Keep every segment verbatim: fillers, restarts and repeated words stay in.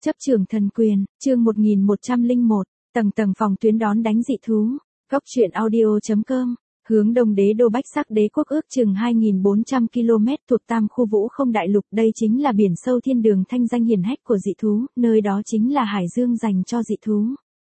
Chấp trường thần quyền, chương một nghìn một trăm lẻ một, tầng tầng phòng tuyến đón đánh dị thú. Góc truyện audio chấm com. Hướng đông đế đô Bách Sắc đế quốc ước chừng hai nghìn bốn trăm ki lô mét thuộc Tam khu Vũ Không đại lục, đây chính là biển sâu thiên đường thanh danh hiển hách của dị thú, nơi đó chính là hải dương dành cho dị thú.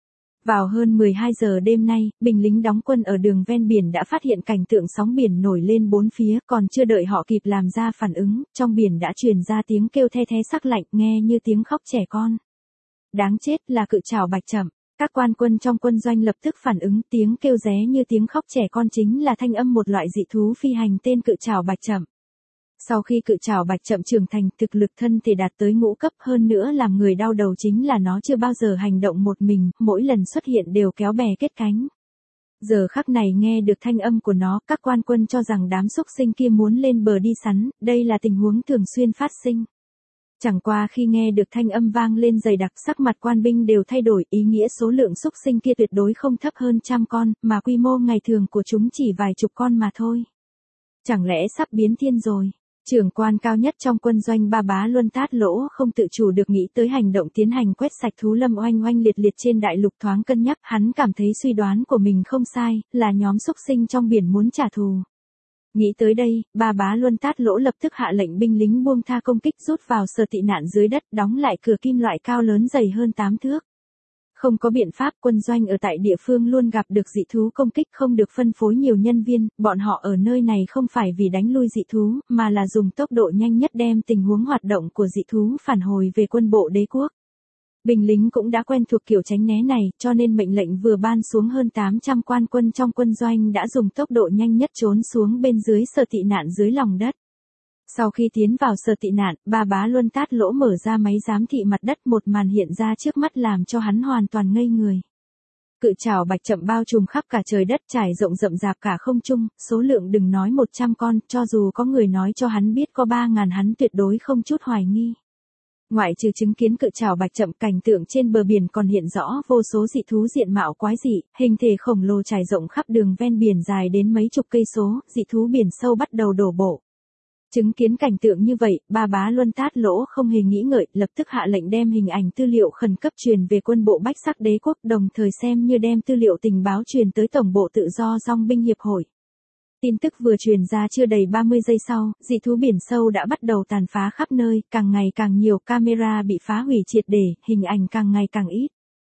Vào hơn mười hai giờ đêm nay, binh lính đóng quân ở đường ven biển đã phát hiện cảnh tượng sóng biển nổi lên bốn phía, còn chưa đợi họ kịp làm ra phản ứng, trong biển đã truyền ra tiếng kêu the thé sắc lạnh, nghe như tiếng khóc trẻ con. Đáng chết, là cự trảo bạch chậm. Các quan quân trong quân doanh lập tức phản ứng, tiếng kêu ré như tiếng khóc trẻ con chính là thanh âm một loại dị thú phi hành tên cự trảo bạch chậm. Sau khi cự trảo bạch chậm trưởng thành, thực lực thân thể đạt tới ngũ cấp, hơn nữa làm người đau đầu chính là nó chưa bao giờ hành động một mình, mỗi lần xuất hiện đều kéo bè kết cánh. Giờ khắc này nghe được thanh âm của nó, các quan quân cho rằng đám xúc sinh kia muốn lên bờ đi sắn, đây là tình huống thường xuyên phát sinh. Chẳng qua khi nghe được thanh âm vang lên dày đặc, sắc mặt quan binh đều thay đổi, ý nghĩa số lượng xúc sinh kia tuyệt đối không thấp hơn trăm con, mà quy mô ngày thường của chúng chỉ vài chục con mà thôi. Chẳng lẽ sắp biến thiên rồi? Trưởng quan cao nhất trong quân doanh Ba Bá Luân Tát Lỗ không tự chủ được nghĩ tới hành động tiến hành quét sạch thú lâm oanh oanh liệt liệt trên đại lục, thoáng cân nhắc, hắn cảm thấy suy đoán của mình không sai, là nhóm xúc sinh trong biển muốn trả thù. Nghĩ tới đây, Ba Bá Luân Tát Lỗ lập tức hạ lệnh binh lính buông tha công kích, rút vào sở tị nạn dưới đất, đóng lại cửa kim loại cao lớn dày hơn tám thước. Không có biện pháp, quân doanh ở tại địa phương luôn gặp được dị thú công kích, không được phân phối nhiều nhân viên, bọn họ ở nơi này không phải vì đánh lui dị thú, mà là dùng tốc độ nhanh nhất đem tình huống hoạt động của dị thú phản hồi về quân bộ đế quốc. Binh lính cũng đã quen thuộc kiểu tránh né này, cho nên mệnh lệnh vừa ban xuống, hơn tám trăm quan quân trong quân doanh đã dùng tốc độ nhanh nhất trốn xuống bên dưới sở tị nạn dưới lòng đất. Sau khi tiến vào sở tị nạn, Ba Bá Luân Tát Lỗ mở ra máy giám thị mặt đất, một màn hiện ra trước mắt làm cho hắn hoàn toàn ngây người. Cự trảo bạch chậm bao trùm khắp cả trời đất, trải rộng rậm rạp cả không trung, số lượng đừng nói một trăm con, cho dù có người nói cho hắn biết có ba ngàn hắn tuyệt đối không chút hoài nghi. Ngoại trừ chứng kiến cự trảo bạch chậm, cảnh tượng trên bờ biển còn hiện rõ vô số dị thú diện mạo quái dị, hình thể khổng lồ trải rộng khắp đường ven biển dài đến mấy chục cây số, dị thú biển sâu bắt đầu đổ bộ. Chứng kiến cảnh tượng như vậy, Ba Bá Luân Tát Lỗ không hề nghĩ ngợi, lập tức hạ lệnh đem hình ảnh tư liệu khẩn cấp truyền về quân bộ Bách Sắc đế quốc, đồng thời xem như đem tư liệu tình báo truyền tới Tổng bộ Tự do Dong binh hiệp hội. Tin tức vừa truyền ra chưa đầy ba mươi giây sau, dị thú biển sâu đã bắt đầu tàn phá khắp nơi, càng ngày càng nhiều, camera bị phá hủy triệt để, hình ảnh càng ngày càng ít.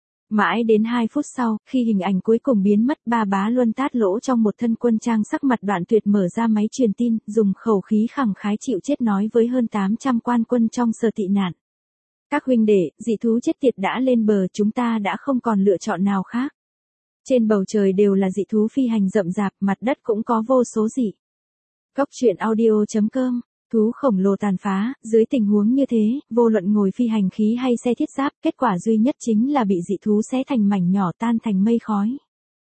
Mãi đến hai phút sau, khi hình ảnh cuối cùng biến mất, Ba Bá Luân Tát Lỗ trong một thân quân trang sắc mặt đoạn tuyệt mở ra máy truyền tin, dùng khẩu khí khẳng khái chịu chết nói với hơn tám trăm quan quân trong sở tị nạn. Các huynh đệ, dị thú chết tiệt đã lên bờ, chúng ta đã không còn lựa chọn nào khác. Trên bầu trời đều là dị thú phi hành rậm rạp, mặt đất cũng có vô số dị. Góc truyện audio chấm com. Thú khổng lồ tàn phá, dưới tình huống như thế, vô luận ngồi phi hành khí hay xe thiết giáp, kết quả duy nhất chính là bị dị thú xé thành mảnh nhỏ, tan thành mây khói.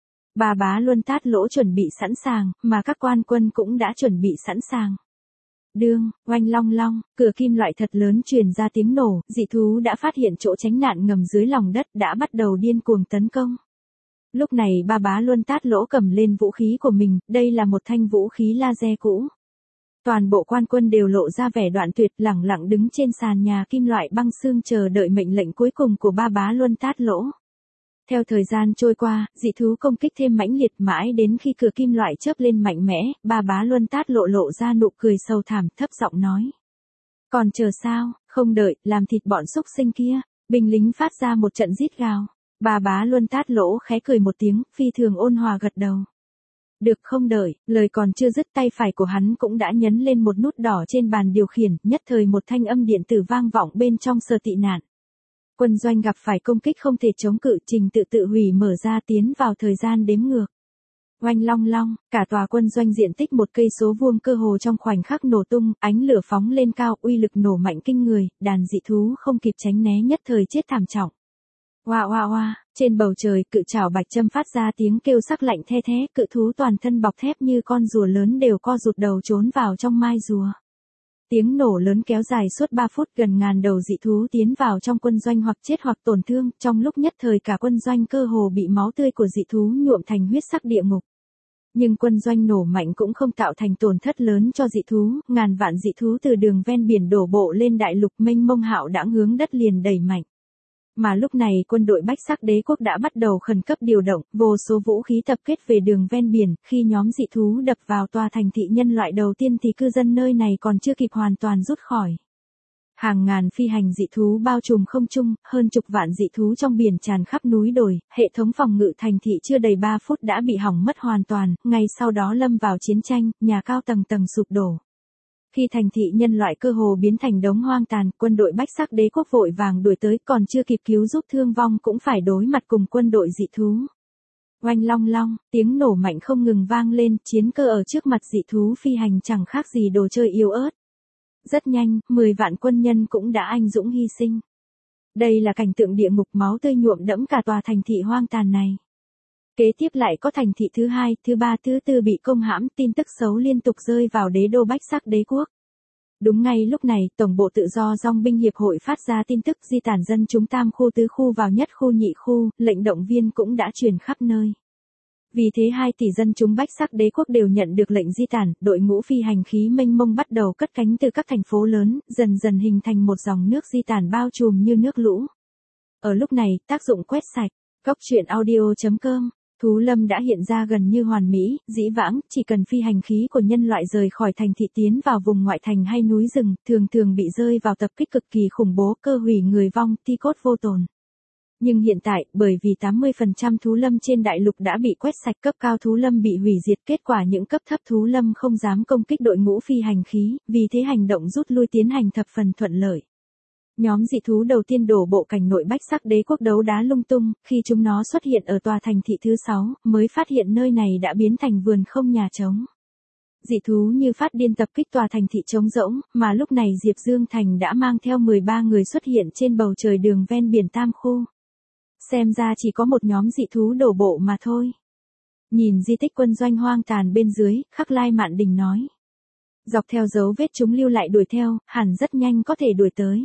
Ba Bá Luân Tát Lỗ chuẩn bị sẵn sàng, mà các quan quân cũng đã chuẩn bị sẵn sàng. Đương, oanh long long, cửa kim loại thật lớn truyền ra tiếng nổ, dị thú đã phát hiện chỗ tránh nạn ngầm dưới lòng đất, đã bắt đầu điên cuồng tấn công. Lúc này Ba Bá Luân Tát Lỗ cầm lên vũ khí của mình, đây là một thanh vũ khí laser cũ. Toàn bộ quan quân đều lộ ra vẻ đoạn tuyệt, lẳng lặng đứng trên sàn nhà kim loại băng xương chờ đợi mệnh lệnh cuối cùng của Ba Bá Luân Tát Lỗ. Theo thời gian trôi qua, dị thú công kích thêm mãnh liệt, mãi đến khi cửa kim loại chớp lên mạnh mẽ, Ba Bá Luân Tát Lộ lộ ra nụ cười sâu thẳm, thấp giọng nói. Còn chờ sao, không đợi, làm thịt bọn xúc sinh kia. Binh lính phát ra một trận rít gào. Ba Bá Luân Tát Lỗ khẽ cười một tiếng, phi thường ôn hòa gật đầu. Được, không đợi, lời còn chưa dứt, tay phải của hắn cũng đã nhấn lên một nút đỏ trên bàn điều khiển, nhất thời một thanh âm điện tử vang vọng bên trong sở tị nạn. Quân doanh gặp phải công kích không thể chống cự, trình tự tự hủy mở ra, tiến vào thời gian đếm ngược. Oanh long long, cả tòa quân doanh diện tích một cây số vuông cơ hồ trong khoảnh khắc nổ tung, ánh lửa phóng lên cao, uy lực nổ mạnh kinh người, đàn dị thú không kịp tránh né nhất thời chết thảm trọng. Oa oa oa, trên bầu trời, cự trảo bạch châm phát ra tiếng kêu sắc lạnh the thé, cự thú toàn thân bọc thép như con rùa lớn đều co rụt đầu trốn vào trong mai rùa. Tiếng nổ lớn kéo dài suốt ba phút, gần ngàn đầu dị thú tiến vào trong quân doanh hoặc chết hoặc tổn thương, trong lúc nhất thời cả quân doanh cơ hồ bị máu tươi của dị thú nhuộm thành huyết sắc địa ngục. Nhưng quân doanh nổ mạnh cũng không tạo thành tổn thất lớn cho dị thú, ngàn vạn dị thú từ đường ven biển đổ bộ lên đại lục mênh mông hạo đãng hướng đất liền đẩy mạnh. Mà lúc này quân đội Bách Sắc Đế quốc đã bắt đầu khẩn cấp điều động, vô số vũ khí tập kết về đường ven biển, khi nhóm dị thú đập vào tòa thành thị nhân loại đầu tiên thì cư dân nơi này còn chưa kịp hoàn toàn rút khỏi. Hàng ngàn phi hành dị thú bao trùm không trung, hơn chục vạn dị thú trong biển tràn khắp núi đồi, hệ thống phòng ngự thành thị chưa đầy ba phút đã bị hỏng mất hoàn toàn, ngay sau đó lâm vào chiến tranh, nhà cao tầng tầng sụp đổ. Khi thành thị nhân loại cơ hồ biến thành đống hoang tàn, quân đội Bách Sắc Đế quốc vội vàng đuổi tới, còn chưa kịp cứu giúp thương vong cũng phải đối mặt cùng quân đội dị thú. Oanh long long, tiếng nổ mạnh không ngừng vang lên, chiến cơ ở trước mặt dị thú phi hành chẳng khác gì đồ chơi yếu ớt. Rất nhanh, mười vạn quân nhân cũng đã anh dũng hy sinh. Đây là cảnh tượng địa ngục, máu tươi nhuộm đẫm cả tòa thành thị hoang tàn này. Kế tiếp lại có thành thị thứ hai, thứ ba, thứ tư bị công hãm, tin tức xấu liên tục rơi vào đế đô Bách Sắc Đế quốc. Đúng ngay lúc này, Tổng bộ Tự do Dong binh hiệp hội phát ra tin tức di tản dân chúng tam khu tứ khu vào nhất khu nhị khu, lệnh động viên cũng đã truyền khắp nơi. Vì thế hai tỷ dân chúng Bách Sắc Đế quốc đều nhận được lệnh di tản, đội ngũ phi hành khí mênh mông bắt đầu cất cánh từ các thành phố lớn, dần dần hình thành một dòng nước di tản bao trùm như nước lũ. Ở lúc này, tác dụng quét sạch, góc truyện audio chấm com, Thú Lâm đã hiện ra gần như hoàn mỹ, dĩ vãng, chỉ cần phi hành khí của nhân loại rời khỏi thành thị tiến vào vùng ngoại thành hay núi rừng, thường thường bị rơi vào tập kích cực kỳ khủng bố, cơ hủy người vong, thi cốt vô tồn. Nhưng hiện tại, bởi vì tám mươi phần trăm thú lâm trên đại lục đã bị quét sạch, cấp cao thú lâm bị hủy diệt, kết quả những cấp thấp thú lâm không dám công kích đội ngũ phi hành khí, vì thế hành động rút lui tiến hành thập phần thuận lợi. Nhóm dị thú đầu tiên đổ bộ cảnh nội Bách Sắc Đế quốc đấu đá lung tung, khi chúng nó xuất hiện ở tòa thành thị thứ sáu, mới phát hiện nơi này đã biến thành vườn không nhà trống. Dị thú như phát điên tập kích tòa thành thị trống rỗng, mà lúc này Diệp Dương Thành đã mang theo mười ba người xuất hiện trên bầu trời đường ven biển tam khu. Xem ra chỉ có một nhóm dị thú đổ bộ mà thôi. Nhìn di tích quân doanh hoang tàn bên dưới, Khắc Lai Mạn Đình nói. Dọc theo dấu vết chúng lưu lại đuổi theo, hẳn rất nhanh có thể đuổi tới.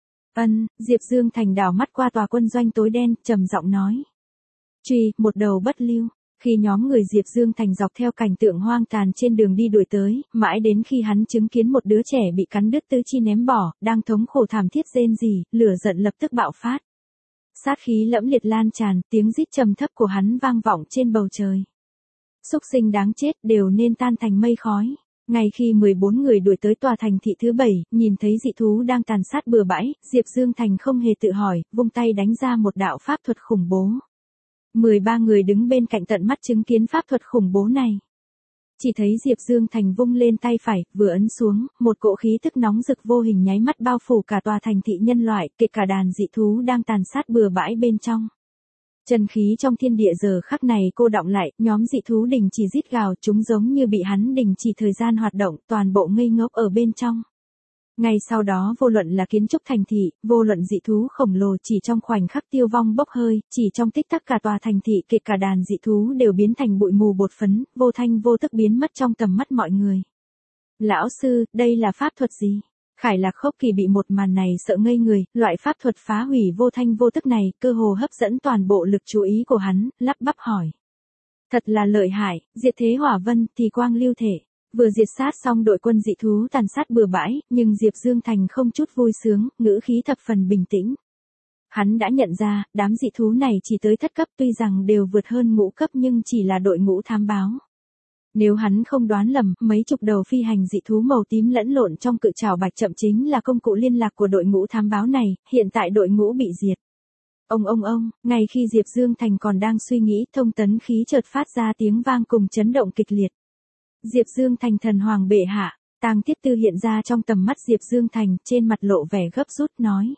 Ân, Diệp Dương Thành đảo mắt qua tòa quân doanh tối đen, trầm giọng nói. Truy, một đầu bất lưu. Khi nhóm người Diệp Dương Thành dọc theo cảnh tượng hoang tàn trên đường đi đuổi tới, mãi đến khi hắn chứng kiến một đứa trẻ bị cắn đứt tứ chi ném bỏ, đang thống khổ thảm thiết rên rỉ, lửa giận lập tức bạo phát. Sát khí lẫm liệt lan tràn, tiếng rít trầm thấp của hắn vang vọng trên bầu trời. Súc sinh đáng chết đều nên tan thành mây khói. Ngay khi mười bốn người đuổi tới tòa thành thị thứ bảy, nhìn thấy dị thú đang tàn sát bừa bãi, Diệp Dương Thành không hề tự hỏi, vung tay đánh ra một đạo pháp thuật khủng bố. mười ba người đứng bên cạnh tận mắt chứng kiến pháp thuật khủng bố này. Chỉ thấy Diệp Dương Thành vung lên tay phải, vừa ấn xuống, một cỗ khí tức nóng rực vô hình nháy mắt bao phủ cả tòa thành thị nhân loại, kể cả đàn dị thú đang tàn sát bừa bãi bên trong. Chân khí trong thiên địa giờ khắc này cô đọng lại, nhóm dị thú đình chỉ rít gào, chúng giống như bị hắn đình chỉ thời gian hoạt động, toàn bộ ngây ngốc ở bên trong. Ngay sau đó vô luận là kiến trúc thành thị, vô luận dị thú khổng lồ chỉ trong khoảnh khắc tiêu vong bốc hơi, chỉ trong tích tắc cả tòa thành thị kể cả đàn dị thú đều biến thành bụi mù bột phấn, vô thanh vô tức biến mất trong tầm mắt mọi người. Lão sư, đây là pháp thuật gì? Khải Lạc Khốc Kỳ bị một màn này sợ ngây người, loại pháp thuật phá hủy vô thanh vô tức này, cơ hồ hấp dẫn toàn bộ lực chú ý của hắn, lắp bắp hỏi. Thật là lợi hại, diệt thế hỏa vân, thì quang lưu thể. Vừa diệt sát xong đội quân dị thú tàn sát bừa bãi, nhưng Diệp Dương Thành không chút vui sướng, ngữ khí thập phần bình tĩnh. Hắn đã nhận ra, đám dị thú này chỉ tới thất cấp, tuy rằng đều vượt hơn ngũ cấp nhưng chỉ là đội ngũ thám báo. Nếu hắn không đoán lầm, mấy chục đầu phi hành dị thú màu tím lẫn lộn trong cự trảo bạch chậm chính là công cụ liên lạc của đội ngũ thám báo này, hiện tại đội ngũ bị diệt. Ông ông ông, ngay khi Diệp Dương Thành còn đang suy nghĩ, thông tấn khí chợt phát ra tiếng vang cùng chấn động kịch liệt. Diệp Dương Thành thần hoàng bệ hạ, Tang Tiết Tư hiện ra trong tầm mắt Diệp Dương Thành, trên mặt lộ vẻ gấp rút nói.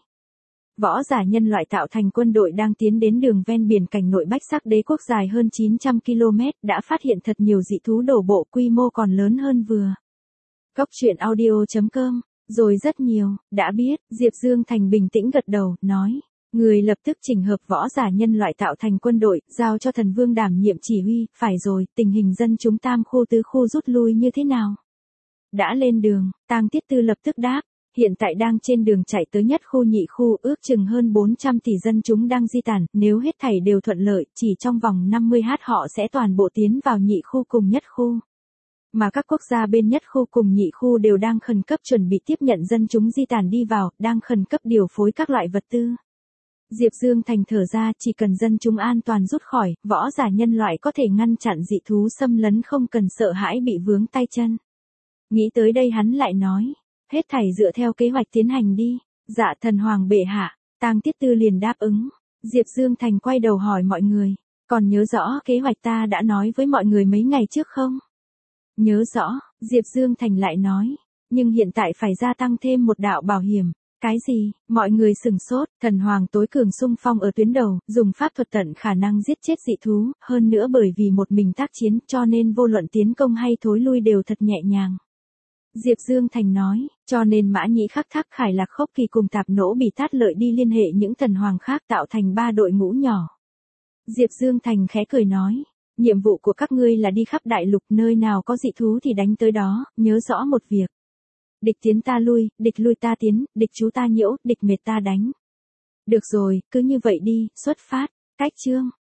Võ giả nhân loại tạo thành quân đội đang tiến đến đường ven biển cảnh nội Bách Sắc Đế quốc dài hơn chín trăm ki lô mét, đã phát hiện thật nhiều dị thú đổ bộ, quy mô còn lớn hơn vừa. Góc truyện audio chấm com, rồi rất nhiều, đã biết, Diệp Dương Thành bình tĩnh gật đầu, nói. Người lập tức chỉnh hợp võ giả nhân loại tạo thành quân đội, giao cho thần vương đảm nhiệm chỉ huy, phải rồi, tình hình dân chúng tam khu tứ khu rút lui như thế nào? Đã lên đường, Tang Tiết Tư lập tức đáp. Hiện tại đang trên đường chạy tới nhất khu nhị khu, ước chừng hơn bốn trăm tỷ dân chúng đang di tản, nếu hết thảy đều thuận lợi, chỉ trong vòng năm mươi h họ sẽ toàn bộ tiến vào nhị khu cùng nhất khu. Mà các quốc gia bên nhất khu cùng nhị khu đều đang khẩn cấp chuẩn bị tiếp nhận dân chúng di tản đi vào, đang khẩn cấp điều phối các loại vật tư. Diệp Dương Thành thở ra, chỉ cần dân chúng an toàn rút khỏi, võ giả nhân loại có thể ngăn chặn dị thú xâm lấn không cần sợ hãi bị vướng tay chân. Nghĩ tới đây hắn lại nói, hết thảy dựa theo kế hoạch tiến hành đi. Dạ thần hoàng bệ hạ, Tang Tiết Tư liền đáp ứng. Diệp Dương Thành quay đầu hỏi mọi người, còn nhớ rõ kế hoạch ta đã nói với mọi người mấy ngày trước không? Nhớ rõ, Diệp Dương Thành lại nói, nhưng hiện tại phải gia tăng thêm một đạo bảo hiểm. Cái gì? Mọi người sửng sốt, thần hoàng tối cường xung phong ở tuyến đầu, dùng pháp thuật tận khả năng giết chết dị thú, hơn nữa bởi vì một mình tác chiến cho nên vô luận tiến công hay thối lui đều thật nhẹ nhàng. Diệp Dương Thành nói, cho nên Mã Nhĩ Khắc Thác Khải Lạc Khốc Kỳ cùng Tạp Nỗ Bỉ Tát Lợi đi liên hệ những thần hoàng khác tạo thành ba đội ngũ nhỏ. Diệp Dương Thành khẽ cười nói, nhiệm vụ của các ngươi là đi khắp đại lục, nơi nào có dị thú thì đánh tới đó, nhớ rõ một việc. Địch tiến ta lui, địch lui ta tiến, địch chú ta nhiễu, địch mệt ta đánh. Được rồi, cứ như vậy đi, xuất phát. Cách chương